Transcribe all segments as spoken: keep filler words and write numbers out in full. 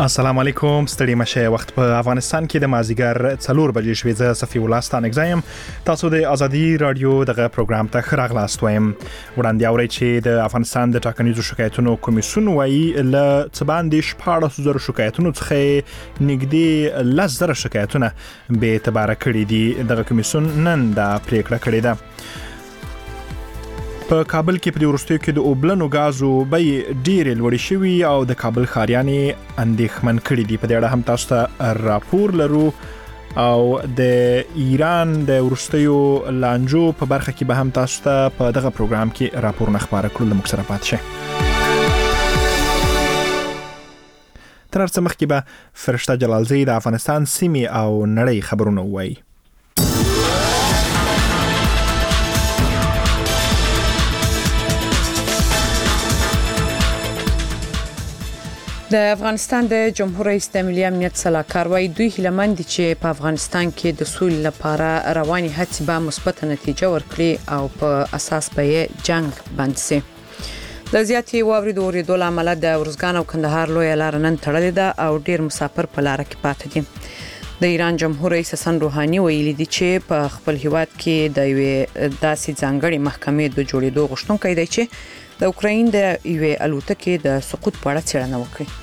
السلام علیکم، ستړي مشه. وخت په افغانستان کې د مازیګر څلور بجې شوې. زه صفی الله ستان اگزایم. تاسو د ازادي رادیو دغه پروګرام ته خراغلاست وایم. وړاندې اورئ چې د افغانستان د ټاکنیزو شکایتونو کمیسیون وایي له څباندې شپاړس زره شکایتونو څخه نږدې لس زره شکایتونه به اعتبار کړي دي. دغه کمیسیون نن دا پریکړه کړې ده. په کابل کې په وروستیو کې د اوبلنو غازو بیې ډېرې لوړې شوي او د کابل ښاریانې اندېښمن کړي دي. په دې اړه هم تاسو ته راپور لرو او د ایران د وروستیو لانجو په برخه کې به هم تاسو ته په دغه پروګرام کې راپورونه خپاره کړو. له موږ سره پاتې شئ. تر هر څه مخکې به فرشته جلالزی د افغانستان سیمې او نړۍ خبرونه ووایي. د افغانستان د جمهور رئیس د ملي امنیت سلاکار وايي دوی هیلمند دي چې په افغانستان کې د سولې لپاره رواني هڅې به مثبت نتیجه ورکړي او په اساس به جنگ بند شي. د زیاتې واورې د اورېدو له امله د ارزګان او کندهار لویه لار نن تړلې ده او ډېر مسافر په لار کې پاتې دي. د ایران جمهور رئیس حسن روحاني ویلي دي چې په خپل هیواد کې د یوې داسې ځانګړې محکمې د جوړېدو غوښتونکی دی چې د اوکراین د یوې الوتکې د سقوط په اړه څېړنه وکړي.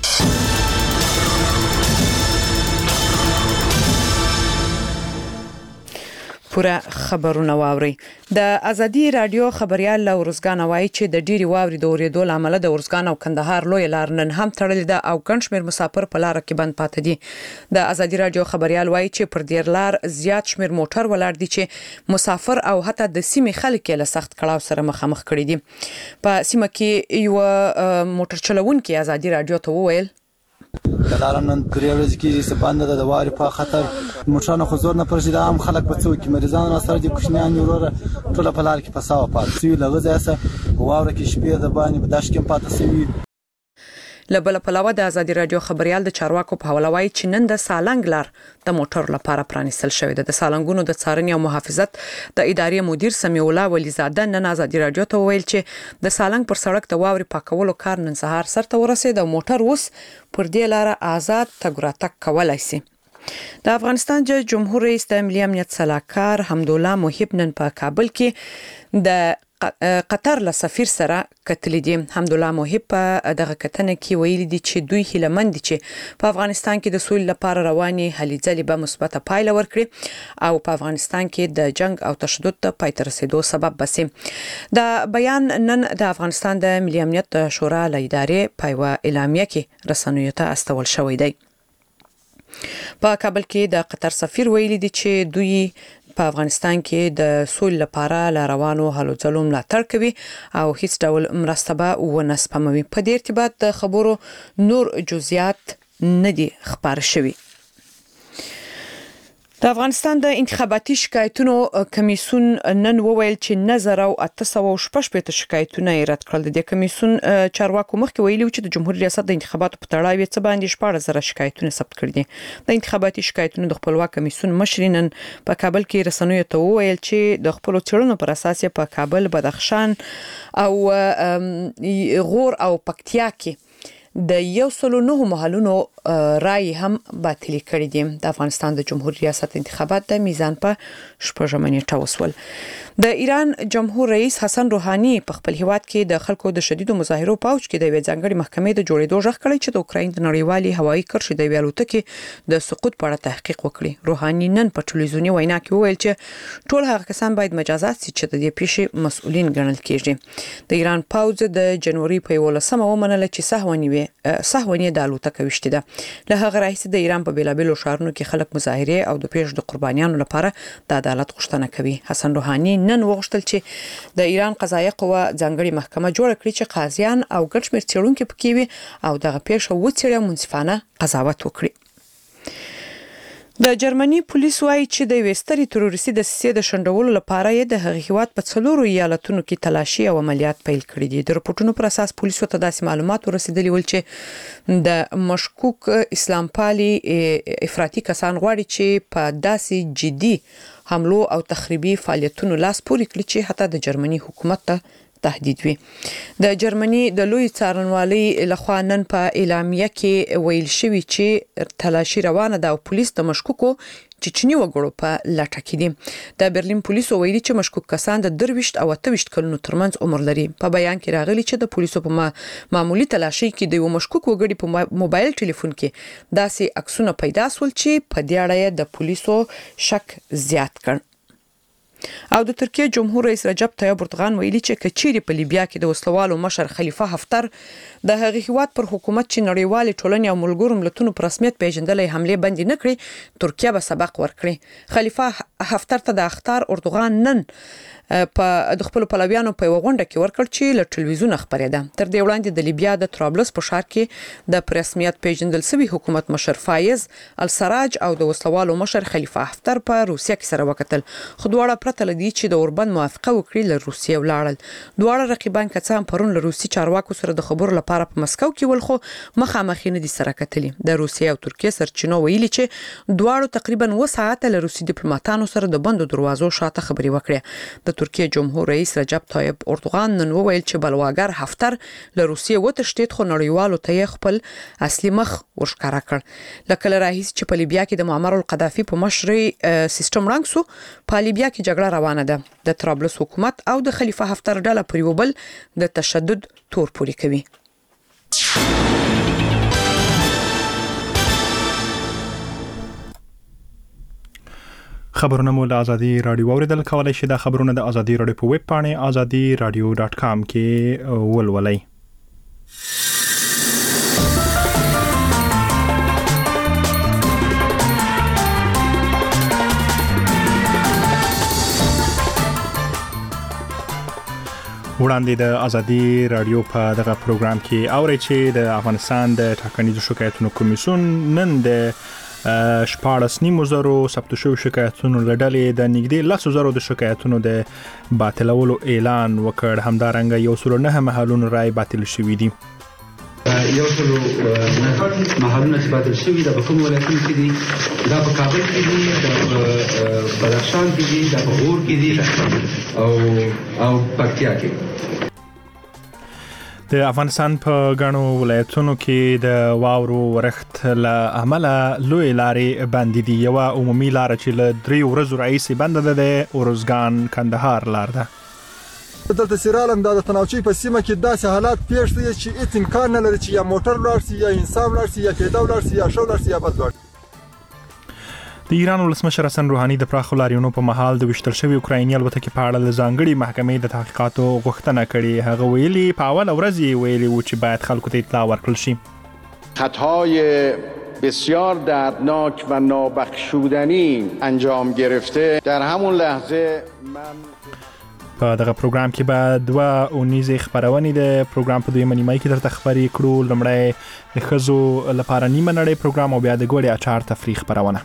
پورا خبرونه واوري. د ازادي رادیو خبريال له ورزګان وایي چې د ډيري واوري د اورېدو لامل د ورزګان او کندهار لوی لار نن هم تړلې ده او ګڼ شمېر مسافر په لار کې بند پاتې دي. د ازادي رادیو خبريال وایي چې پر دې لار زیات شمېر موټر ولاړ دي چې مسافر او حتی د سیمې خلک له سخت کړاو سره مخامخ کړي دي. په سیمه کې یو موټر چلوونکی ازادي رادیو ته وویل د لارنن درې ورځې کې سپاند د دواري په خطر موټرانو خو زور نه پرځي د عام خلک په څو کې مریضان را سره دي کوښنیان وروره ټول په لار کې پساوه پات سوي لغه ځاسه واوره کې شپې د باندې په داش کې پاتې سوي. لبل په لوا د ازادي رادیو خبريال د چارواکو په حواله وایي چې نن د سالنګ لار د موټر لپاره پرانیستل شوې ده. د سالنګونو د څارنې او محافظت د ادارې مدیر سمیع الله ولیزاده نن ازادي رادیو ته ویل چې د سالنګ پر سړک د واوري پاکولو کار نن سهار سرته ورسېد او موټر اوس پر دې لار آزاد تګ راتګ کولای شي. د افغانستان جمهور رئیس د ملي امنیت سلاکار حمدالله محب نن په کابل کې د قطر له سفیر سره کتلې دي. حمدالله محب په دغه کتنه کې ویلي دي چې دوی هیلمند دي چې په افغانستان کې د سولې لپاره رواني هلې ځلې به مثبته پایله ورکړي او په افغانستان کې د جنگ او تشدد ته پای ته رسیدو سبب بسي. دا بیان نن د افغانستان د ملي امنیت شورا له ادارې په یوه اعلامیه کې رسنیو ته استول شوی دی. په کابل کې د قطر سفیر ویلي دي چې دوی په افغانستان کې د سولې لپاره لا روانو هلو ځلو ملاتړ کوي او هیڅ ډول مرسته به ونه سپموي. په دې ارتباط د خبرو نور جزئیات نه دي خبر شوي. د افغانستان د انتخاباتي شکایتونو کمیسیون نن وویل چې نظر او اته سوه شپږ شکایتونه رد کړل. د کمیسیون چارواکو مخکې ویلي چې د جمهوریت ریاست د انتخاباتو په تړاو یې څه باندې شپاړس زره شکایتونه ثبت کړي دي. د انتخاباتي شکایتونو د خپلواک کمیسیون مشر نن په کابل کې رسنیو ته وویل چې د خپل څېړنو پر اساس په کابل، بدخشان او غور او پکتیا کې د یو سلو نه محلونو رای هم باطل کړي دي. د افغانستان د جمهوریت ریاست انتخابات د میزان په شپږمه نیټه وسول. د ایران جمهور رئیس حسن روحاني په خپل هیواد کې د خلکو د شدیدو مظاهرو پاوچ کې د یوې ځانګړې محکمې د جوړېدو ژغ کړی چې د اوکراین د نړیوالي هوایي کرښې د یوې الوتکې د سقوط په اړه تحقیق وکړي. روحاني نن په ټلویزیوني وینا کې وویل چې ټول هغه کسان باید مجازات شي چې د دې پیښې مسؤلین ګڼل کېږي. د ایران پوځ د جنوري په یولسمه ومنله چې سهونی سهونی د الوتکه وشته ده. له هغه راهیسې د ایران په بیلابیلو ښارونو کې خلک مظاهره او د پیښو د قربانیانو لپاره د عدالت غوښتنه کوي. حسن روحاني نن وغوښتل چې د ایران قضایه قوه ځانګړې محکمه جوړه کړي چې قاضیان او ګڼ شمېر څېړونکي پکې وي او دغه پیښه وڅېړي او منصفانه قضاوت وکړي. د جرمني پولیس وایي چې د وستري تروریستي د سیسې د شندولو لپاره یې د هغې هیواد په څلورو ایالتونو کې تلاشي او عملیات پیل کړي دي. د رپورټونو پر اساس پولیسو ته داسې معلومات ورسېدلي ول چې د مشکوک اسلام پالي افراطي کسان غواړي چې په داسې جدي حملو او تخریبي فعالیتونو لاس پورې کړي چې حتی د جرمني حکومت ته تهدید وي. د جرمني د لوی څارنوالۍ لخوا نن په اعلامیه کې ویل شوی چې تلاشي روانه ده او پولیس د مشکوکو چچنی وګړو په لټه کې دي. د برلین پولیسو ویلي چې مشکوک کسان د درويشت او اتويشت کلونو ترمنځ عمر لري. په بیان کې راغلي چې د پولیسو په معمولی تلاشي کې د یو مشکوک وګړي په موبایل ټلیفون کې داسې عکسونه پیدا سول چې په دې اړه د پولیسو شک زیات کړ. او د ترکیه جمهور رئیس رجب طیب اردوغان ویلي چې کچيري په لیبیا کې د وسلوالو مشر خلیفه حفتر د هغه هیواد پر حکومت چې نړیوال ټولنې او ملګرو ملتونو په رسمیت پیژندلې حمله بند نه کړي ترکیه به سبق ورکړي. خلیفه حفتر ته د اختار اردوغان نن په د خپل پلویانو په وغونډه کې ورکړ چې له ټلویزیون خبرېده. تر دې وړاندې د لیبیا د طرابلس په ښار کې د رسمیت پیژندل شوی حکومت مشر فایز السراج او د وسلوالو مشر خلیفه حفتر په روسیه کې سره وکتل. خو دواړه پرته لدی چې د اوربند موافقه وکړي له روسیه ولاړل. دواړه رقیبان کڅان پرون له روسي چارواکو سره د خبرو لپاره په مسکو کې ول خو مخامخ نه دي سره کتلي. د روسیه او ترکیه سرچینو ویلي چې دواړو تقریبا و ساعت له روسي ډیپلوماټانو سره د بندو دروازو شاته خبري وکړه. د ترکیه جمهور رئیس رجب طیب اردوغان نن وویل چې بلواګر حفتر له روسیې وتښتید خو نړیوالو ته خپل اصلي مخ ورښکاره کړ. لکه راهیس چې په لیبیا کې د معمر القذافي په مشرۍ سیستم رنګ سو په لیبیا کې جګړه روانه ده. د طرابلس حکومت او د خلیفه حفتر ډله پر یو بل د تشدد تور پوري کوي. خبرونه مو د ازادي رادیو اوریدل کولای شي. د خبرونه د ازادي رادیو په ویب پاڼه ازادي رادیو ډاټ کام کې ولولئ. وړاندې د ازادي رادیو په دغه پروګرام کې اوري چې د افغانستان د ټاکنیزو شکایتونو کمیسیون نن د شپاړس نیمو زرو ثبت شوی شکایتونو لړلې د نږدې لسو زرو د شکایتونو د باطلولو اعلان وکړ. همدارنګه یو سل نه محلونو رای باطل شوي دي. یو سل نه محلونه چې باطل شوي د کوم ولایتونو کې دي؟ دا په کابل کې دي، دا په بدخشان کې دي، دا په غور کې دي او او پکتیا کې. د افغانستان په غنو ولایتونو کې د واورو ورښت له عمله لوی لارې بندې دي. یو عمومي لار چې له درې ورځو راهیسې بنده ده د اورزګان کندهار لار ده. دلته سیرالم د تناوچي په سیمه کې داسې حالات پیښ دي چې هیڅ امکان نه لري چې یا موټر لاړ شي یا انسان لاړ شي یا پیاده لاړ شي یا شو لاړ شي یا بل لاړ. د ایران ولسمشر حسن روحاني د پراخو لاریونو په مهال د وشتل شوی اوکرایني الوتکې په اړه ځانګړي محکمې د تحقیقاتو غوښتنه کړې. هغه ویلي په اول ورځ یې ویلي و چې باید خلکو ته اطلاع ورکړل شي. خطای بسیار دردناک و نابخشودنی انجام گرفته. در همون لحظه من په دغه پروګرام کې به دوه اونیزې خبرونې د پروګرام په دویمه نیمه کې درته خبرې کړو. لومړی د ښځو لپاره نیمه نړۍ پروګرام او بیا د ګوړې اچار تفریح خبرونه.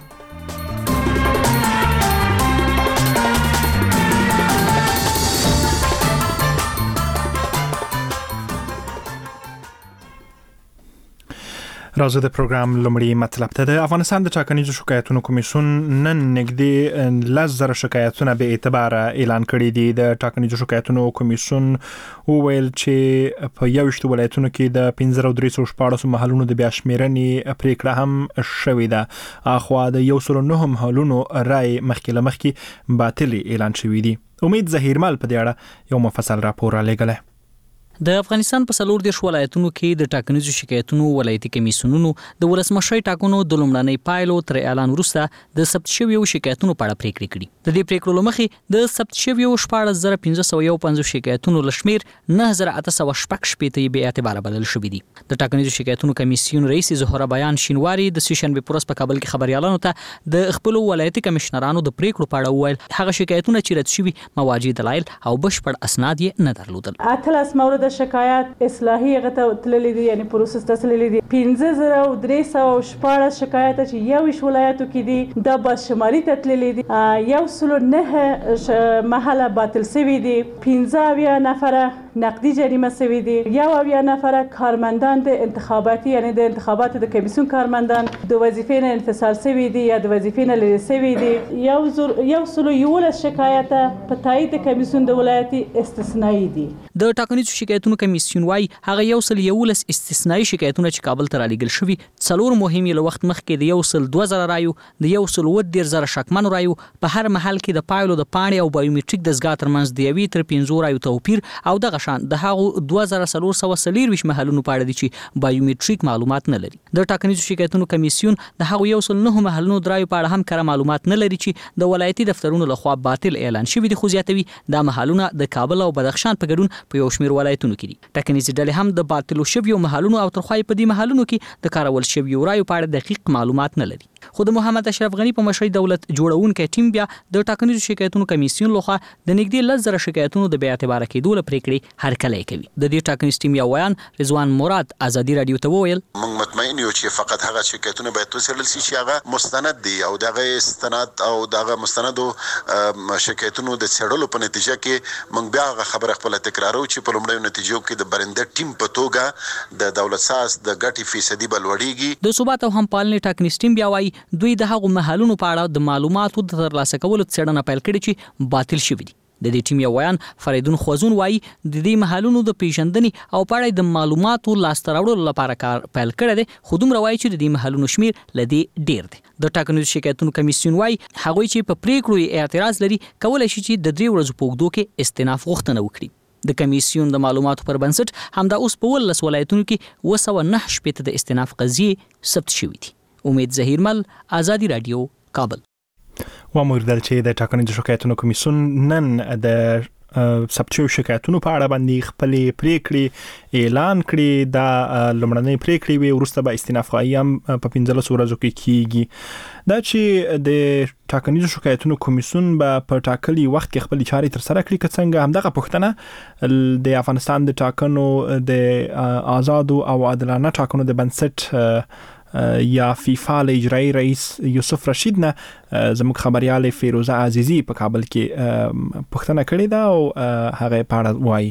راځو د پروګرام لومړی مطلب ته. د افغانستان د ټاکنیزو شکایتونو کمیسیون نن نږدې لس زره شکایتونه به اعتبار اعلان کړي دي. د ټاکنیزو شکایتونو کمیسیون وویل چې په یوشت ولایتونو کې د پنځه زره درې سوه شپاړس محلونو د بیا شمیرنې پریکړه هم شوې ده. اخوا د یو سل نه محلونو رای مخکې له مخکې باطل اعلان شوې دي. امید زهیرمل په دې اړه یو مفصل راپور رالیږلی. د افغانستان په څلور دیرش ولایتونو کې د ټاکنیزو شکایتونو ولایتي کمیسیونونو د ولسمشرۍ ټاکنو د لومړنۍ پایلو تر اعلان وروسته د ثبت شویو شکایتونو په اړه پریکړې کړي. د دې پریکړو له مخې د ثبت شویو شپاړس زره پنځه سوه یو پنځوس شکایتونو له شمېر نه زره اته سوه شپږ شپېته یې بې اعتباره بلل شوي دي. د ټاکنیزو شکایتونو کمیسیون رئیس زهره بیان شینواري د سې شنبې په ورځ په کابل کې خبریالانو ته د خپلو ولایتي کمشنرانو د پریکړو په اړه وویل هغه شکایتونه چې رد شوي مواجه دلایل او بشپړ اسناد یې نه درلودل. اتلس مورد د شکایت اصلاحي غته تللی دي یعنی پروسس تللی دي پنځه زره او درې سوه او شپاړس شکایت چې یو ویش ولایتو کې دي د بس شمالي ته تللی دي یو سلو نه محله باطل سوي دي پنځه اویا نفره نقدي جریمه سوي دي یو اویا نفره کارمندان د انتخاباتي یعنی د انتخاباتو د کمیسیون کارمندان د وظیفې نه انفصال سوي دي یا د وظیفې نه لرې سوي دي یو زر یو سلو یولس شکایت په تایید کمیسیون د ولایتي استثنایی دي د ټاکنیزو شکایتونو کمیسیون وايي هغه یو سل یولس استثنایی شکایتونه چې کابل ته رالیږل شوي څلور مهم یې له وخت مخکې د یو سل دوه زره رایو د یو سل اووه دېرش زره شکمنو رایو په هر محل کې د پایلو د پاڼې او بایومټریک دستګاه ترمنځ د یوې تر پنځو رایو توپیر او دغه شان د هغو دوه زره څلور سوه څلېرویشت محلونو په اړه دي چې بایومټریک معلومات نه لري د ټاکنیزو شکایتونو کمیسیون د هغو یو سل نهو محلونو د رایو په اړه هم کره معلومات نه لري چې د ولایتي دفترونو لخوا باطل اعلان شوي دي خو زیاتوي دا محلونه د کابل او بدخشان په ګډون په یو شمېر ولایتونو کې دي ټاکنیزې ډلې هم د باطلو شویو محلونو او ترخوای په دې محلونو کې د کارول شویو رایو په اړه دقیق معلومات نه لري خو د محمد اشرف غنی په مشرۍ دولت جوړونکي ټیم بیا د ټاکنیزو شکایتونو کمیسیون لخوا د نږدې لس زره شکایتونو د بې اعتباره کېدو لپاره پریکړې هرکلی کوي د دې ټاکنیز ټیم یو ویان رضوان مراد ازادي رادیو ته وویل موږ مطمئن یو چې فقط هغه شکایتونه باید وڅېړل شي چې هغه مستند دي او دغه استناد او دغه مستندو شکایتونو د څېړلو په نتیجه کې موږ بیا هغه خبره خپله تکرارو چې په لومړیو نتیجو کې د برنده ټیم په توګه د دولت ساز د ګټې فیصدي به لوړېږي د ثبات او همپالنې ټاکنیز ټیم بیا وایي دوی د هغو محلونو په اړه د معلوماتو د ترلاسه کولو څېړنه پیل کړې چې باطل شوي دي د دې ټیم یو ویان فریدون خوازون وایي د دې محلونو د پیژندنې او په اړه د معلوماتو لاسته راوړلو لپاره کار پیل کړی دی خو دومره وایي چې د دې محلونو شمیر له دې ډېر دی د ټاکنیزو شکایتونو کمیسیون وایي هغوی چې په پریکړو اعتراض لري کولی شي چې د درې ورځو په اوږدو کې استئناف غوښتنه وکړي د کمیسیون د معلوماتو پر بنسټ همدا اوس په ولس ولایتونو کې اوه سوه نهه شپېته د استئناف قضیې ثبت شوي دي امید ظهیرمل ازادي رادیو کابل وموردل چې د ټاکنیزو شکایتونو کمیسیون نن د ثبت شویو شکایتونو په اړه باندې خپلې پریکړې اعلان کړي دا لومړنۍ پریکړې وي وروسته به استئنافغایي هم په پنځلسو ورځو کې کیږي دا چې د ټاکنیزو شکایتونو کمیسیون به په ټاکلي وخت کې خپلې چارې ترسره کړي که څنګه همدغه پوښتنه د افغانستان د ټاکنو د آزادو او عادلانه ټاکنو د بنسټ یا فیفا له اجرایي رئیس یوسف رشید نه زموږ خبريال فیروزه عزیزی په کابل کې پوښتنه کړې ده او هغه په اړه وایي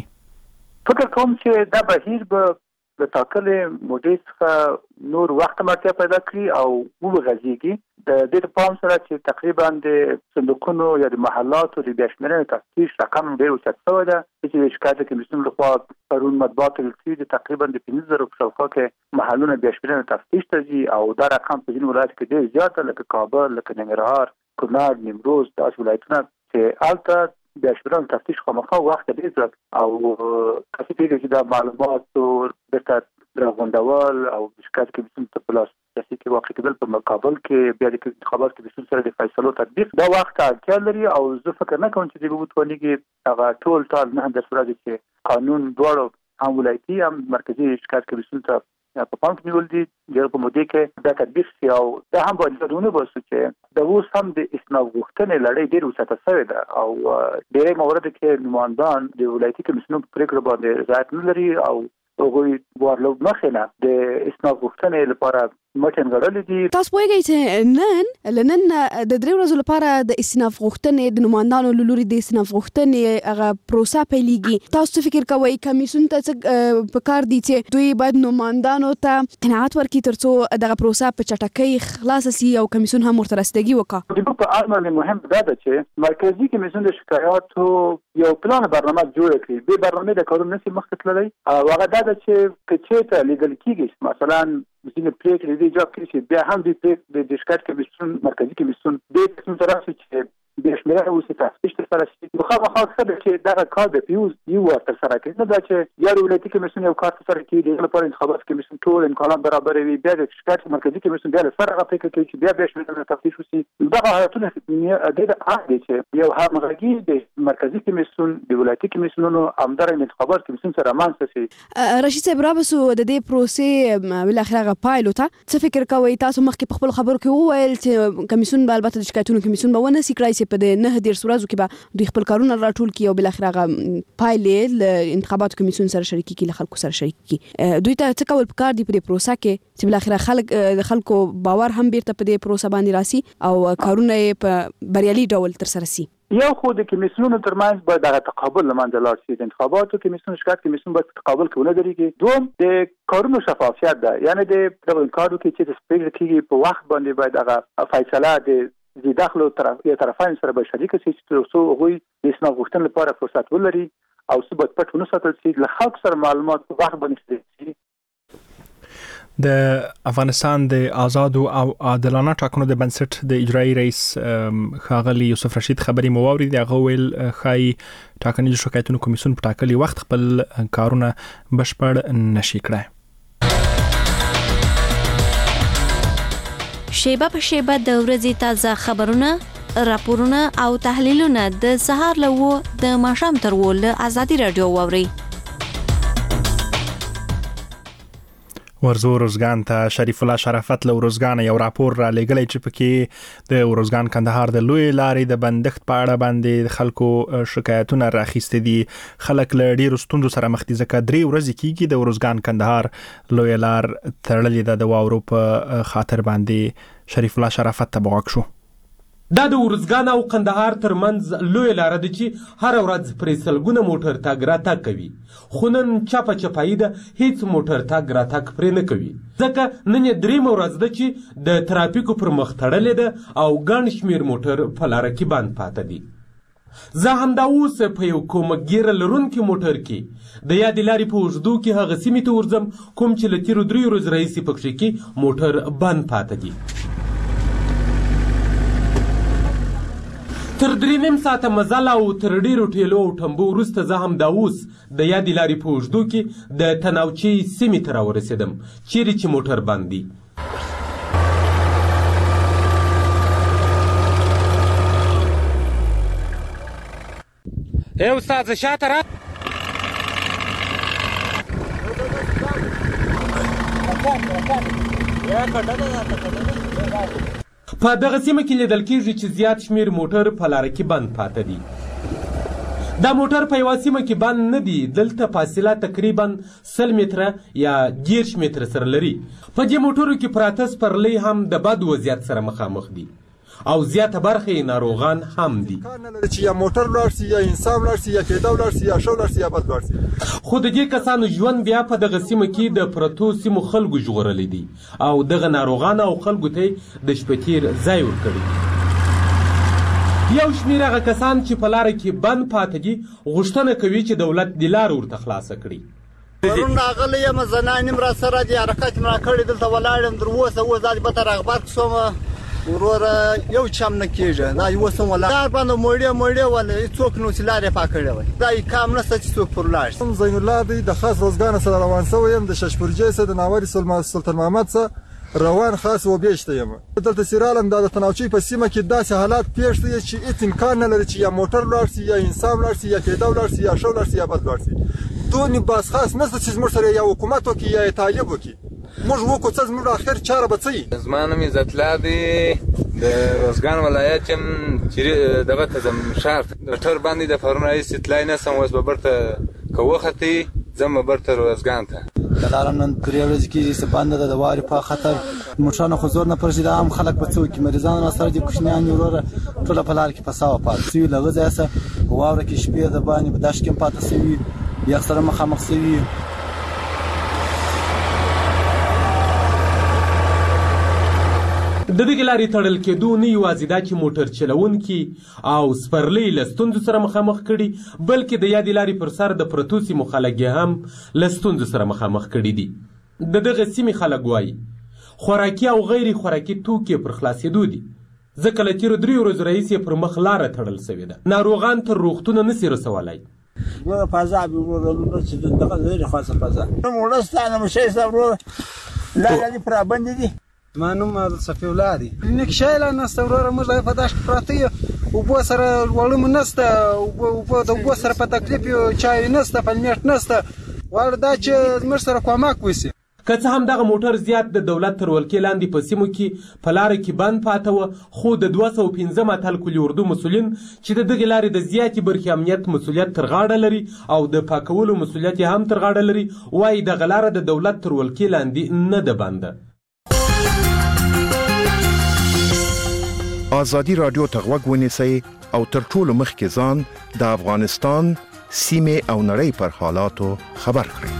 فکر کوم چې دا بهیر به د ټاکلې مودې څخه نور وخت مرتبه پیدا کړي او وغځيږي د دې په پام سره چې تقریبا د صندوقونو یا د محلاتو د بشمېرنې تفتیش رقم ډېر اوچت شوی ده چې شکایت کمیسیون لخوا پرون مطبوعات لیکلي دي تقریبا د پنځه زره په شاوخوا کې محلونه بشمېرنې تفتیش ته ځي او دا رقم په ځینو ولایتو کې ډېر زیات ده لکه کابل لکه ننګرهار کونړ نیمروز داسې ولایتونه چې هلته بشمېرنې تفتیش خامخا وخت ډېر زیات او کافي کېږي چې دا معلوماتو بیرته راغونډول او شکایت کمیسیون ته په لاس رسي کې واقع کېدل په مقابل کې بیا د انتخابات کمیسیون سره د فیصلو تطبیق دا وخت اړتیا لري او زه فکر نه کوم چې د وټونیږي هغه ټول ټال نه د سورادي چې قانون دواړو هم ولایتي هم مرکزي شکایت کمیسیون ته په پام کې نیول دي د په مودې کې دا تطبیق شي او دا هم باید ونه باسو چې د اوس هم د اسناد غوښتنې لړۍ ډېر وساته شوې ده او ډېرې موارد کې نمایندان د ولایتي کمیسیون په پریکړه باندې رضایت نه لري او هغوی ورلو مخینه د اسناد غوښتنې لپاره مټن غړلې دي تاسو پوهیږئ چې نن لنن د درې ورځې لپاره د استئناف غوښتنې د نمایندانو له لوري د استئناف غوښتنې هغه پروسه پیلېږي تاسو څه فکر کوئ کمیسیون ته څه پکار دي چې دوی باید نمایندانو ته قناعت ورکړي ترڅو دغه پروسه په چټکۍ خلاصه سي او کمیسیون هم ورته رسیدګي وکړي د په اړه مهم دا ده چې مرکزي کمیسیون د شکایاتو یو پلان برنامه جوړ کړي به برنامه د کارونو نشي مخکې تللی او هغه دا ده چې کچې لیدل کیږي مثلا ځینې پریکړې دي جواب کړي چې بیا هم د پریکړې د شکایت کمیسیون مرکزي کمیسیون د قسم سره چې د شمیره اوسه تاسیس سره شي نو خامخا څه چې دا کار د پیوز یو ورته سره کوي نو دا چې یو ولایتي کمیسیون یو کار سره کوي د لپاره انتخابات کمیسیون ټول امکانات برابر وي بیا د شکایت مرکزي کمیسیون بیا سره غوښتنه کوي چې بیا به شمیره تفتیش وشي دا حالتونه د عادي چې یو همغږي د مرکزي کمیسیون د ولایتي کمیسیونونو همدار انتخابات کمیسیون سره مانځي شي رشید صاحب رابسو د دې پروسې بل اخره پایلوټه څه فکر کوي تاسو مخکې په خپل خبرو کې وویل چې کمیسیون به البته د شکایتونو کمیسیون به ونه سي کړای په د نه ډیر ورځو کې به دوی خپل کارونه راټول کړي او بل اخر هغه پایلې ل انتخاباتو کمیسیون سره شریک کړي، له خلکو سره شریک کړي. دوی ته څه کول پکار دي په دې پروسه کې چې بل اخر خلک د خلکو باور هم بیرته په دې پروسه باندې راسي او کارونه په بریالي ډول تر سره سي. یو خو د کمیسیونونو ترمنځ باید دغه تقابل لمنځه لاړ شي. د انتخاباتو کمیسیون شکایت کمیسیون باید تقابل کې ونه درېږي. دوم د کارونو شفافیت ده، یعنی د دغه کارو کې چې د سپیکر کېږي په وخت باندې باید هغه فیصله د د داخلو طرف یا طرفین سره به شریک شي چې څو هغوی د اسناد غوښتنې لپاره فرصت ولري او څه باید پټ ونه ساتل شي، له خلکو سره معلومات په وخت باندې شي. د افغانستان د آزاد او عادلانه ټاکنو د بنسټ د اجرایی رئیس ښاغلي یوسف رشید خبري مو واورید. هغه ویل خای ټاکنیز شکایتونو کمیسیون په ټاکلي وخت خپل کارونه بشپړ نشي کړای. شیبه په شیبه د ورځې تازه خبرونه، راپورونه او تحلیلونه د سهار له و د ماښام تر و له ازادي رادیو واوري. ورزو روزګان ته شریف الله شرافت له روزګان یو راپور را لګلې چې پکې د روزګان کندهار د لوی لارې د بندښت په اړه باندې خلکو شکایتونه راخیستې دي. خلک له ډیرو ستونزو سره مخ دي ځکه درې ورځې کېږي د روزګان کندهار لوی لار تړلې ده د واورو په خاطر باندې. شریف الله شرافت ته بغاک شو. دا د ورزګان او کندهار ترمنځ لوی لار ده چې هر ورځ پرې سلګونه موټر تګ راتګ کوي، خو نن چپه چپایي ده، هیڅ موټر تګ راتګ پرې نه کوي ځکه نن یې درېیمه ورځ ده چې د ترافیکو پر مخ تړلې ده او ګڼ شمېر موټر په لاره کې بند پاته دي. زه همدا اوس په یو کومک ګیره لرونکي موټر کې د یادې لارې په اوږدو کې هغه سیمې ته ورځم کوم چې له تېرو درېیو ورځو راهیسې پکښې کې موټر بند پاته دي. تر درې نیم ساعته مزل او تر ډېرو ټیلو او ټمبو وروسته زه همدا اوس د یادې لارې په اوږدو کې د تناوچۍ سیمې ته راورسېدم چیرې چې موټر بند دي. ای استاد زه شاته را په دغه سیمه کې لیدل کېږي چې زیات شمېر موټر په لاره کې بند پاته دي. دا موټر په یوه سیمه کې بند نه دي، دلته فاصله تقریبا سل متره یا دېرش متره سره لري. په دې موټرو کې پراته سپرلۍ هم د بد وضعیت سره مخامخ دي او زیاته برخه یې ناروغان هم دي. چې یا موټر لاړ شي یا انسان لاړ شي یا پیاده لاړ شي یا شو لاړ شي یا بس لاړ شي. خو د دې کسانو ژوند بیا په دغه سیمه کې د پرتو سیمو خلکو ژغورلی دي او دغه ناروغانو او خلکو ته د شپې تیر ځای ورکړی دي. یو شمېر هغه کسان چې په لاره کې بند پاته دي غوښتنه کوي چې دولت د لارې ورته خلاصه کړي. پرون راغلی یم، زنان یم را سره دي، حرکت م را کړی، دلته ولاړ یم تر اوسه. اوس دا به ته راغبرګ شوم وروره یو چم نه کېږي، دا اوس هم ولاړ لار باندې موړې موړې وله هېڅوک نو چې لار یې پاک کړی وی، دا یې کام نشته چې څوک پر لاړ شي. زین الله دی د خاص روزګان سره روان شوی یم، د ششپورجۍ څخه د ناوري سلطان محمد څخه روان خاص وبېشته یم. دلته چې رالم دا د تناوچۍ په سیمه کې داسې حالات پېښ دي چې هېڅ امکان نه لري چې یا موټر لاړ شي یا انسان لاړ شي یا پیاده لاړ شي یا شو لاړ شي یا بس لاړ شي. دونې بس خاص نشته چې زموږ سره یا حکومت وکړي یا یې طالب وکړي. موږ وکړو څه زموږ اخر چاره به څه وي. زما نوم عزت الله دی، د روزګان ولایت یم، چې دغه ته ځم ښار ته. د ټر باندې د پرون راهیسې تللی نه سم، اوس به برته که وختې ځم به برته روزګان ته. د لاره نن درې ورځې کېږي چې بنده ده، د واورې په خطر موټرانو خو زور نه پرېږدي، دا هم خلک به څه وکړي. مریضان راسره دي، کوچنیان یې وروره ټوله په لاره کې په سوه پاته شوي. له هغه ځایه څخه په واوره کې شپې د باندې په دښت کې هم پاته شوي، یخ سره مخامخ شوي. د دغې لارې تړل کېدو نه یوازې دا چې موټر چلونکي او سپرلۍ له ستونزو سره مخامخ کړي، بلکې د یادې لارې پر سر د پرتو سیمو خلک یې هم له ستونزو سره مخامخ کړي دي. د دغه سیمې خلک وایي خوراکي او غیر خوراکي توکي پر خلاصېدو دي ځکه له تېرو درېیو ورځو راهیسې پر مخ لاره تړل سوې ده. ناروغان تر روغتونه نسي رسولی. وروره فضا وروره چې دغه غیر خاصه فضا وروسته مشي وروره لاره دي پرابندې دي. زما نوم صفي الله دی. کلینیک شایله نسته وروره، موږ په دښت کې پراته یو، اوبو سره وړو مو نسته، اوبو د اوبو سره په تکلیف یو، چای نسته، پلمېټ نسته. غواړو دا چې موږ سره کومک وشي. که څه هم دغه موټر زیات د دولت تر ولکې لاندې په سیمو کې په لاره کې بند پاته وه، خو د دوه سوه پنځه اتل کلي اردو مسؤلین چې د دغې لارې د زیاتې برخې امنیت مسؤلیت تر غاړه لري او د پاکولو مسؤلیت یې هم تر غاړه لري، وایي دغه لاره د دولت تر ولکې لاندې نه ده بنده. آزادی رادیو ته غوږ ونیسئ او تر ټولو مخکې ځان د افغانستان سیمې او نړۍ پر حالاتو خبر کړئ.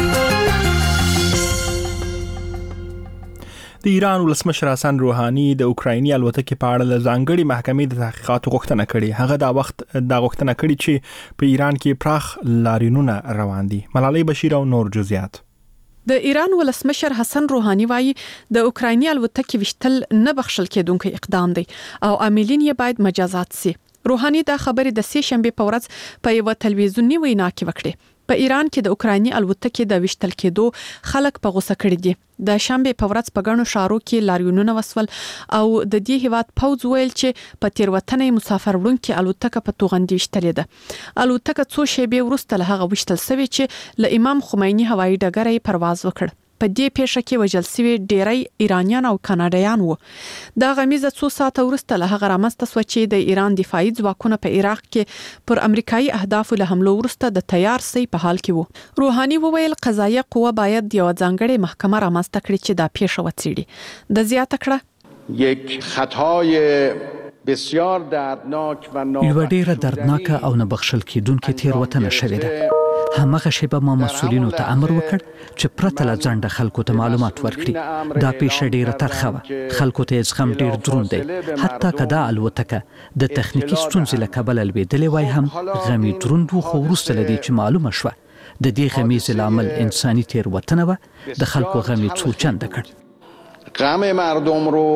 د ایران ولسمشر حسن روحاني د اوکرایني الوتکې په اړه له ځانګړي محکمې د تحقیقاتو غوښتنه کړې. هغه دا وخت دا غوښتنه کړې چې په ایران کې پراخ لاریونونه روان دي. ملالۍ بشیر او نور جزئیات. د ایران ولسمشر حسن روحاني وایي د اوکرایني الوتکې وشتل نه بخښل کېدونکی اقدام دی او عاملین یې باید مجازات شي. روحاني دا خبرې د سې شنبې په ورځ په یو تلویزیوني وینا کې وکړې. په ایران کې د اوکرایني الوتکې د وشتل کېدو خلک په غوسه کړي دي. د شنبې په ورځ په ګڼو ښارو کې لاریونونه وسول او د دې هیواد پوځ ویل چې په تیروتنې مسافر وړونکې الوتکه په توغندي وشتلې ده. الوتکه څو شېبې وروسته له هغه وشتل شوې چې له امام خمیني هوایي ډګر یې پرواز وکړ. په دې پیښه کې وژل شوي ډیری ایرانیان او کاناډایان وو. دا غمیزه څو ساعته وروسته له هغه رامنځته شوه چې د ایران دفاعي ځواکونه په عراق کې پر امریکایي اهدافو له حملو وروسته د تیار سي په حال کې وو. روحاني وویل قضایه قوه باید یو ځانګړې محکمه رامنځته کړي چې دا پیښه وڅېړي. د زیاته کړه یک خطای بسیار دردناک و یو ډیره دردناکه او نه بخښل کېدونکې تېروتنه شوې ده. همغه شیبه ما مسؤلینو ته امر وکړ چې پرته له ځنډه خلکو ته معلومات ورکړي. دا پیښه ډیره ترخه وه، خلکو ته زغم ډیر دروند دی. حتی که دا الوتکه د تخنیکی ستونزې له کبله لوېدلې وای هم غمی دروند و، خو وروسته له دې چې معلومه شوه د دې غمیزې لامل انساني تېروتنه وه، د خلکو غمی څو چنده کړ. غم مردم رو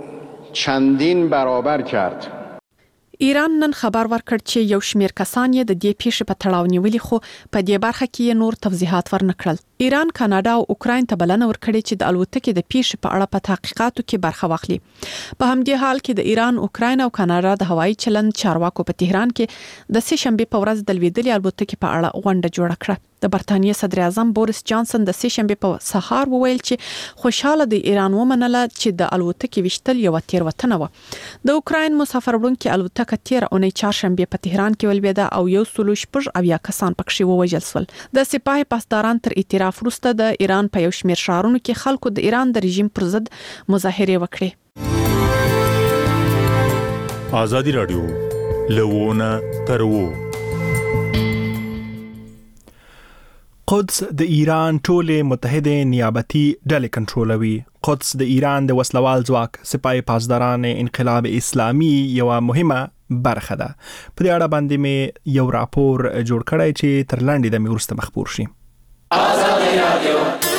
چندین برابر کرد. ایران نن خبر ورکړ چې یو شمېر کسان یې د دې پیښې په تړاو نیولي، خو په دې برخه کې یې نور توضیحات ورنکړل. ایران، کاناډا او اوکراین ته بلنه ورکړې چې د الوتکې د پیښې په اړه په تحقیقاتو کې برخه واخلي. په همدې حال کې د ایران، اوکراین او کاناډا د هوایي چلند چارواکو په تهران کې د سې شنبې په ورځ د لوېدلې الوتکې په اړه غونډه جوړه کړه. د برتانیې صدر اعظم بوریس جانسن د سې شنبې په سهار وویل چې خوشاله د ایران ومنله چې د الوتکې وشتل یو تېروتنه وه. د اوکراین مسافر وړونکې الوتکه تیر اونۍ چهارشنبې په تهران کې ولوېده او یو سل شپږ اویا کسان پکښې ووژل شول. د سپاه پاسداران تر اعتراف وروسته د ایران په یو شمېر ښارونو کې خلکو د ایران د رژیم پر ضد مظاهرې وکړې. آزادی رادیو لوونه ترو. قدس د ایران ټولې متحده نیابتي ډلې کنټرولوي. قدس د ایران د وسلوال ځواک سپاه پاسداران انقلاب اسلامي یو مهمه برخه ده. په دې اړه باندې مې یو راپور جوړ کړی چې تر لاندې د وروسته مخبور شي. آزادی رادیو.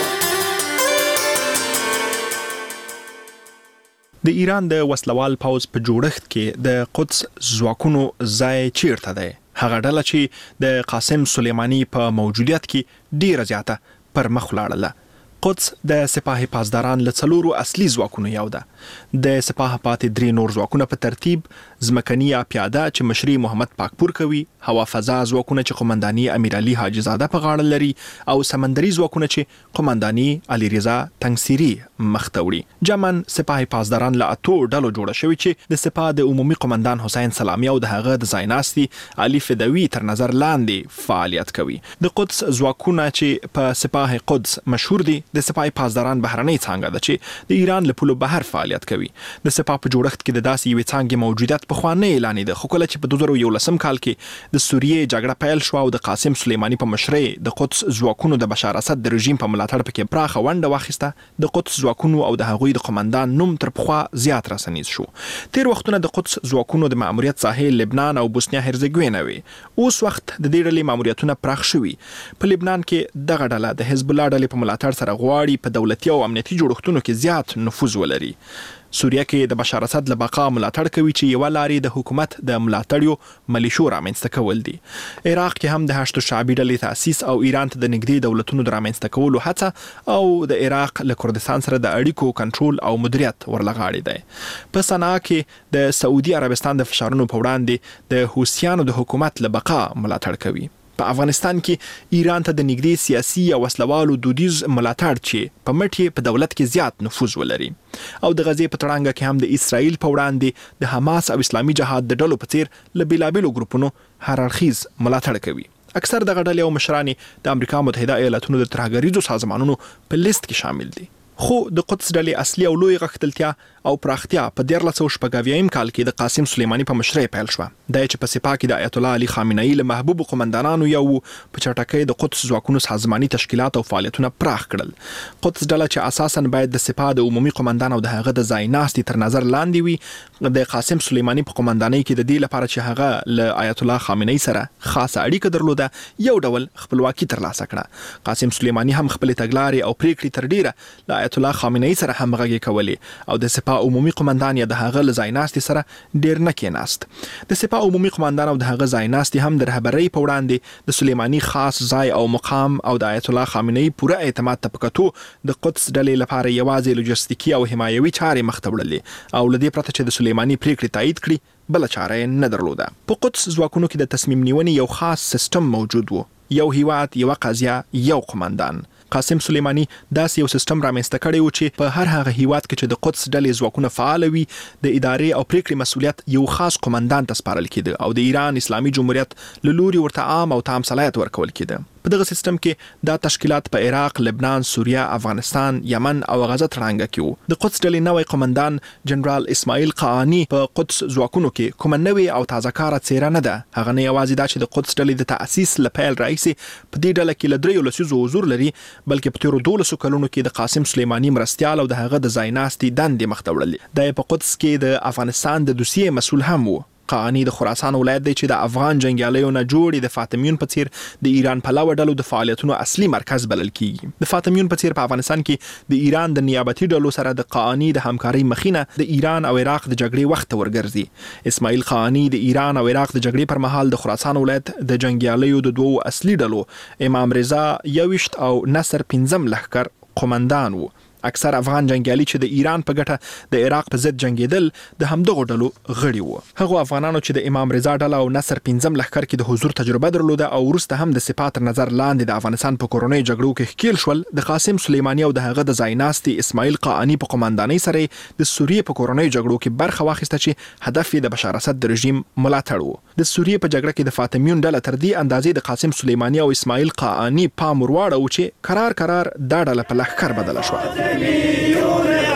د ایران د وسلوال پوځ په جوړښت کې د قدس ځواکونو ځای چیرته دی؟ هغه ډله چې د قاسم سلیمانی په موجودیت کې ډیره زیاته پر مخ ولاړله. قدس د سپاه پاسداران له څلورو اصلي ځواکونو یو ده. د سپاه پاتې درې نور ځواکونه په ترتیب ځمکني یا پیاده چې مشري محمد پاکپور کوي، هوا فضا ځواکونه چې قومنداني امیر علي حاجي زاده په غاړه لري، او سمندري ځواکونه چې قومنداني علي رضا تنگسيري مخته وړي. جمن سپاه پاسداران له اتو ډلو جوړه شوی چې د سپاه د عمومي قومندان حسین سلامي او د هغه د ځایناستي علي فدوي تر نظر لاندې فعالیت کوي. د قدس ځواکونه چې په سپاه قدس مشهور دي، د سپاه پاسداران بهرنۍ څانګه ده چې د ایران له پولو بهر فعالیت کوي. د سپاه په جوړښت کې د داسې یوې څانګې موجودیت پخوانی اعلانې ده، خو کله چې په دوه زره یولسم کال کې د سوریې جګړه پیل شوه او د قاسم سلیمانی په مشرۍ د قدس ځواکونو د بشار اسد د رژیم په ملاتړ پکې پراخه ونډه واخیسته، د قدس ځواکونو او د هغوی د قومندان نوم تر پخوا زیات رسنیز شو. تیر وختونه د قدس ځواکونو د ماموریت ساحې لبنان او بوسنیا هرزګوینه وي. اوس وخت د دې ډلې ماموریتونه پراخ شوي. په لبنان کې دغه ډله د حزب الله ډلې په ملاتړ سره غواړي په دولتي او امنیتي جوړښتونو کې زیات نفوذ ولري. سوریه کې د بشار اسد له بقا ملاتړ کوي چې یو لاري د حکومت د ملاتړیو ملیشو رامنځته کول دي. عراق کې هم د هشتو شعبي ډلې تاسیس او ایران ته د نږدې دولتونو د رامنځته کولو هڅه او د عراق له کردستان سره د اړیکو کنټرول او مدیریت ورلغاړي دی. په صنعا کې د سعودي عربستان د فشارونو په وړاندې د حوثیانو د حکومت له بقا ملاتړ کوي. په افغانستان کې ایران ته د نږدې سیاسي او وسلوالو دودیز ملاتړ چې په مټ په دولت کې زیات نفوذ ولري او د غزې په تړانګه کې هم د اسرائیل په وړاندې د حماس او اسلامي جهاد د ډلو په څیر له بیلابیلو ګروپونو هر اړخیز ملاتړ کوي. اکثر دغه ډلې او مشران د امریکا متحده ایالاتونو د ترهګریزو سازمانونو په لیست کې شامل دي. خو د قدس ډلې اصلي او لوی غښتلتیا او پراختیا په دیارلس سوه شپږ اویایم کال کې د قاسم سلیماني په مشرۍ پیل شوه. دا چې په سپاه کې د آیت الله علي خامنه‌ای له محبوبو قومندانانو یو په چټکۍ د قدس ځواکونو سازماني تشکیلات او فعالیتونه پراخ کړل. قدس ډله چې اساساً باید د سپاه د عمومي قومندان او د هغه د ځای ناستي تر نظر لاندې وي، د قاسم سلیماني په قومندانۍ کې د دې لپاره چې هغه له آیت الله خامنه‌ای سره خاصه اړیکه درلوده یو ډول خپلواکي ترلاسه کړه. قاسم سلیماني هم خپل تګلارې او پریکړې تر ډیره له آیت الله خامنه‌ای سره همغږي کولې او د سپاه عمومي قومندان یا د هغه له ځای ناستي سره ډیر نه کېناست. د سپاه عمومي قومندان او د هغه ځای ناستي هم د رهبرۍ په وړاندې د سلیماني خاص ځای او مقام او د آیت الله خامنه‌ای پوره اعتماد ته په کتو د قدس ډلې لپاره یوازې لوجستیکي او حمایوي چارې مخ ته وړلې او له دې پرته چې د سلیماني پریکړې تایید کړي بل چاره نه درلوده. په قدس ځواکونو کې د تصمیم نیونې یو خاص سیستم موجود و، یو هیواد، یو قضیه، یو قومندان. قاسم سلیماني داسې یو سیستم رامنځته کړی و چې په هر هغه هیواد کې چې د قدس ډلې ځواکونه فعال وي د ادارې او پریکړې مسؤلیت یو خاص قومندان ته سپارل کېده او د ایران اسلامي جمهوریت له لوري ورته عام او تام صلاحیت ورکول کېده. په دغه سیستم کې دا تشکیلات په عراق، لبنان، سوریه، افغانستان، یمن او غزه ترانګه کې وو. د قدس ډلې نوی قومندان جنرال اسماعیل قاانی په قدس ځواکونو کې کومه نوې او تازه کاره څیره نه ده. هغه نه یوازې دا چې د قدس ډلې د تأسیس له پیل راهیسې په دې ډله کې له دریو لسیزو حضور لري، بلکې په تیرو دولسو کلونو کې د قاسم سلیماني مرستیال او د هغه د ځای ناستي دندې مخ ته وړلې. دا په قدس کې د افغانستان د دوسیې مسؤل هم و. قاانی د خراسان ولایت دی چې د افغان جنگیالیو نه جوړې د فاطمیون په څیر د ایران پلوه ډلو د فعالیتونو اصلي مرکز بلل کیږي. د فاطمیون په څیر په افغانستان کې د ایران د نیابتي ډلو سره د قاانی د همکارۍ مخینه د ایران او عراق د جګړې وخت ورګرځي. اسماعیل قاانی د ایران او عراق د جګړې پر مهال د خراسان ولایت د جنگیالیو د دوو اصلي ډلو امام رضا یوشت او نصر پنځم لښکر قومندان وو. اکثر افغان جنگیالي چې د ایران په ګټه د عراق په ضد جنگیدل د همدغو ډلو غړي وو. هغه افغانانو چې د امام رضا ډله او نصر پنځم لښکر کې د حضور تجربه درلوده او وروسته هم د سپاه تر نظر لاندې د افغانستان په کورنۍ جګړو کې ښکیل شول، د قاسم سلیماني او د هغه د ځای ناستي اسماعیل قاانی په قومندانۍ سره د سوریې په کورنۍ جګړو کې برخه واخیسته چې هدف یې د بشار اسد د رژیم ملاتړ و. د سوریې په جګړه کې د فاطمیون ډله تر دې اندازې د قاسم سلیماني او اسماعیل قاانی پام ورواړو چې قرار قرار دا ډله په لښکر بدله شوه.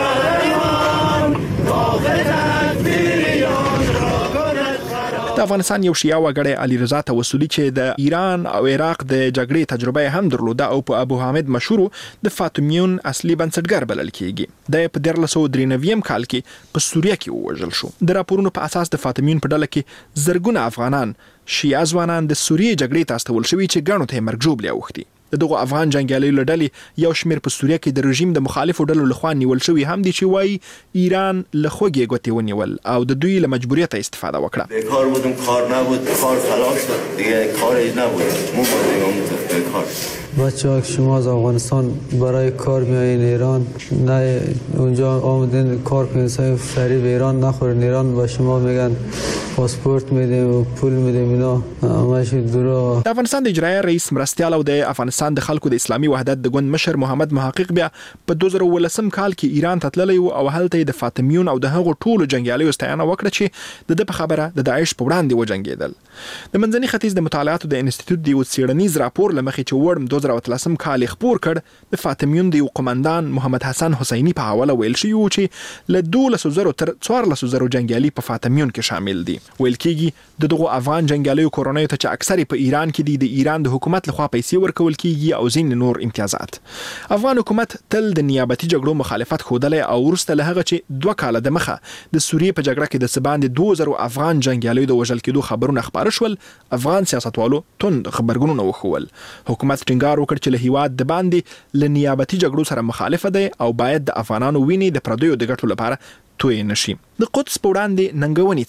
د افغانستان یو شیعه وګړی علي رضا توسلی چې د ایران او عراق د جګړې تجربه هم درلوده او په ابو حامد مشهور د فاطمیون اصلي بنسټګر بلل کیږي. د په دیارلس سوه درې نوي کال کې په سوریه کې ووژل شو. د راپورونو په اساس د فاطمیون په ډله کې زرګونه افغانان شیعه ځوانان د سوریې جګړې ته استول شوي چې ګڼو ته مرګ ژوبلې اوښتي. د دغه افغان جنگیالیو له ډلې یو شمېر په سوریه کې د رژیم د مخالفو ډلو لخوا نیول شوي هم دي چې وایي ایران له خوږې ګوتې ونیول او د دوی له مجبوریته استفاده وکړه. بیکار بودم، کار نبود، کار خلاص شد دیگه، کاری نبود، مو بودیم بیکار. بچه ها که شما از افغانستان برای کار میایین ایران، نه اونجا آمدین کار کنید فریب ایران نخورین، ایران با شما میگن پاسپورت میدیم و پول میدیم، اینا همش دروغ. د افغانستان د اجرایه رئیس مرستیال او د افغانستان د خلکو د اسلامي وحدت د ګوند مشر محمد محقق بیا په دوه زره ولسم کال کې ایران ته تللی او هلته د فاطمیون او د هغو ټولو جنگیالیو ستاینه وکړه چې د ده په خبره د داعش په وړاندې وجنګېدل. د منځني ختیځ د مطالعاتو د انسټیټیوټ د یو څېړنیز راپور له مخې چې وړم دوه زره اتلسم کال خپور کړ، د فاطمیون د یو قومندان محمد حسن حسیني په حواله ویل شوي و چې له دولسو زرو تر څوارلسو زرو جنګیالي په فاطمیون کې شامل دي. ویل کېږي د دغو افغان جنګیالیو کورنیو ته چې اکثر په ایران کې دي د ایران د حکومت لخوا پیسې ورکول کېږي او ځینې نور امتیازات. افغان حکومت تل د نیابتي جګړو مخالفت ښودلی او وروسته له هغه چې دوه کاله د مخه د سوریې په جګړه کې د څه باندې دوه زرو افغان جنګیالیو د وژل کېدو خبرونه خپاره شول، افغان سیاستوالو توند خبرګونونه وښول. حکومت ټینګار وکړ چې له هیواد د باندې له نیابتي جګړو سره مخالفه دی او باید د افغانانو وینې د پردیو د ګټو لپاره توی نشي. د قدس په وړاندې ننګونې څه دي؟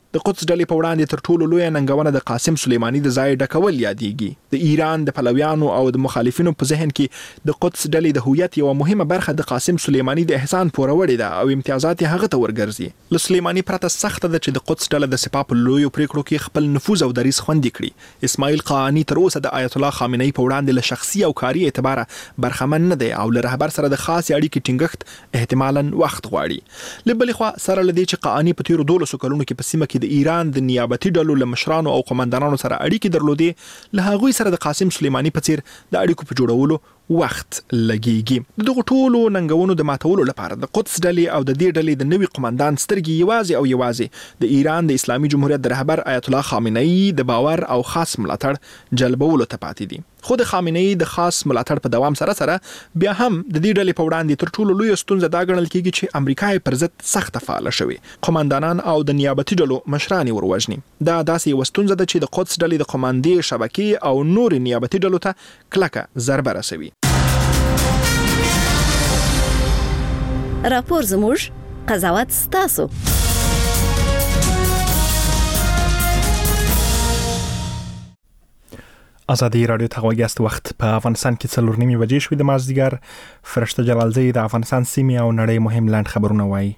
د قدس ډلې په وړاندې تر ټولو لویه ننګونه د قاسم سلیماني د ځای ډکول یادېږي. د ایران د پلویانو او د مخالفینو په ذهن کې د قدس ډلې د هویت یوه مهمه برخه د قاسم سلیماني د احسان پوروړې ده او امتیازات یې هغه ته ورګرځي. له سلیماني پرته سخته ده چې د قدس ډله د سپاه په لویو پریکړو کې خپل نفوذ او دریځ خوندي کړي. اسماعیل قاآني تر اوسه د آیت الله خامنه‌ای په وړاندې له شخصي او کاري اعتباره برخمن نه دی او له رهبر سره د خاص اړیکې ټینګښت احتمالاً وخت غواړي. له بلې خوا سره له دې چې قاآني په تیرو دولسو کلونو کې په سیمه کې د ایران د نیابتي ډلو له مشرانو او قومندانانو سره اړیکې درلودې، له هغوی سره د قاسم سلیماني په څیر د اړیکو په جوړولو وخت لګیږي. دغه ټولو ننګونو د ماتولو لپاره د قدس ډلې او د دې ډلې د نوي قومندان سترګې یوازې او یوازې د ایران د اسلامي جمهوریت د رهبر آیت الله خامنه‌ای د باور او خاص ملاتړ جلبولو ته پاتې دي. خو د خامنه‌ای د خاص ملاتړ په دوام سره سره بیا هم د دې ډلې په وړاندې تر ټولو لوی ستونزه دا ګڼل کیږي چې امریکا یې پر ضد سخت فعال شوی، قومندانان او د نیابتي ډلو مشران وروجني. دا داسې یو ستونزه ده چې د قدس ډلې د قوماندې شبکې او نور نیابتي ډلو ته کلکه ضربه رسوي. راپور زموږ، قضاوت ستاسو. ازادي رادیو ته غوږیاست. وخت په افغانستان کې څلور نیمې بجې شوې د مازدیګر. فرشته جلالزی د افغانستان سیمې او نړۍ مهم لاند خبرونه وایي.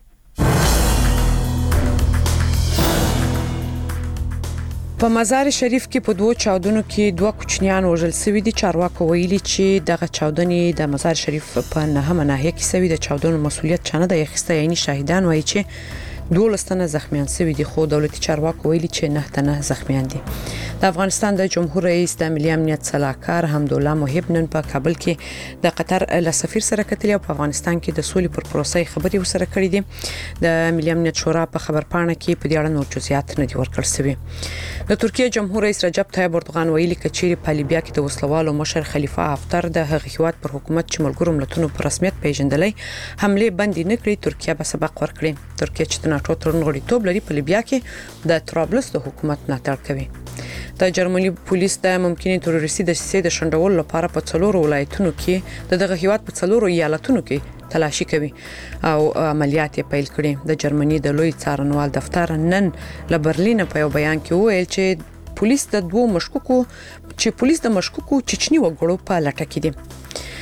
په مزار شریف کې په دوه چاودنو کې دوه کوچنیان وژل شوي دي. چارواکو ویلي چې دغه چاودنې د مزار شریف په نهمه ناحیه کې شوي. د چاودنو مسؤلیت چانه د اخیسته، یعنی شاهدان وایي چې دولس تنه زخمیان شوي دي، خو دولتي چارواکو ویلي چې نه تنه زخمیان دي. د افغانستان د جمهور رئیس د ملي امنیت صلاحکار حمدالله محب نن په کابل کې د قطر له سفیر سره کتلي او په افغانستان کې د سولې پر پروسې خبرې وسره کړې دي. د ملي امنیت شورا په خبرپاڼه کې په دې اړه نور جزئیات نه دي ورکړل شوي. د ترکیه جمهور رئیس رجب طیب اردوغان ویلي چې په لیبیا کې د وسلوالو مشر خلیفه حفتر د هغه هیواد پر حکومت چې ملګرو ملتونو په رسمیت پیژندلې حمله بندي نه کړې، ترکیه به سبق ورکړي. ترکیه چې د ناتو ترن غړیتوب لري په لیبیا کې د طرابلس د حکومت ملاتړ کوي. د جرمني پولیس د ممکنه تروریستي دسیسې د شندول لپاره په څلورو ولایتونو کې د دغه هیواد په څلورو ایالتونو کې تلاشي کوي او عملیات پیل کړي. د جرمني د لوی څارنوال دفتر نن له برلین په یو بیان کې وویل چې پولیس د دوه مشکوکو چې پولیس د مشکوکو چچنی وګړو په لټه کې دي.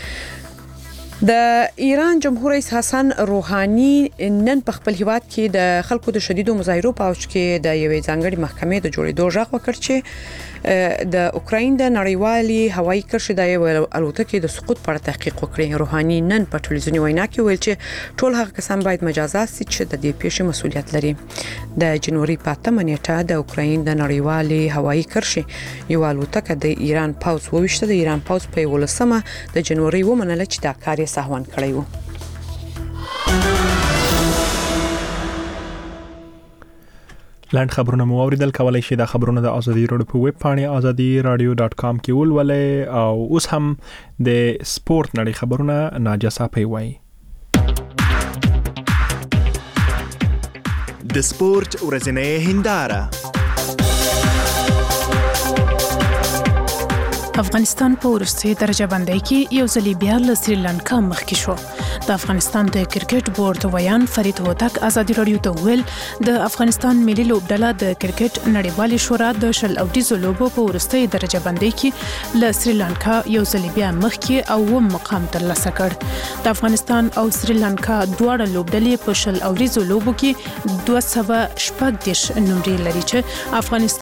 د ایران جمهور رئیس حسن روحاني نن په خپل هیواد کې د خلکو د شدیدو مظاهرو په اوج کې د یوې ځانګړي محکمې د جوړېدو ژغ وکړ چې د اوکراین د نړیوالي هوایي کرښې د یو الوتکې د سقوط پر تحقیق وکړي. روحاني نن په ټلویزیوني وینا کې ویل چې ټول هغه کسان باید مجازات شي چې د دې پیښې مسؤلیت لري. د جنوري په اتمه نیټه د اوکراین د نړیوالي هوایي کرښې یو الوتکه د ایران پوځ وویشته. د ایران پوځ په ولسمه د جنوري ومنله چې دا کار یې سهوان کړی و. لاند خبرونه مو اوریدل. کولای شئ دا خبرونه د ازادي رادیو په ویب پاڼه ازادي رادیو ډاټ کام کې ولولئ او اوس هم د سپورت نړۍ خبرونه ناجا صاحب وایي. د سپورت ورځنۍ هنداره. افغانستان په وروستۍ درجه بندۍ کې یو ځل بیا له سریلانکا مخکې شو. د افغانستان د کرکټ بورډ ویان فرید هوتک ازادي رادیو ته ویل د افغانستان ملي لوبډله د کرکټ نړیوالې شورا د شل اوډیزو لوبو په وروستۍ درجه بندۍ کې له سریلانکا یو ځل بیا مخکې او و مقام ترلاسه کړ. د افغانستان او سریلانکا دواړه لوبډلې په شل اوډیزو لوبو کې دوه سوه شپږ دېرش نمرې لري چې افغانستان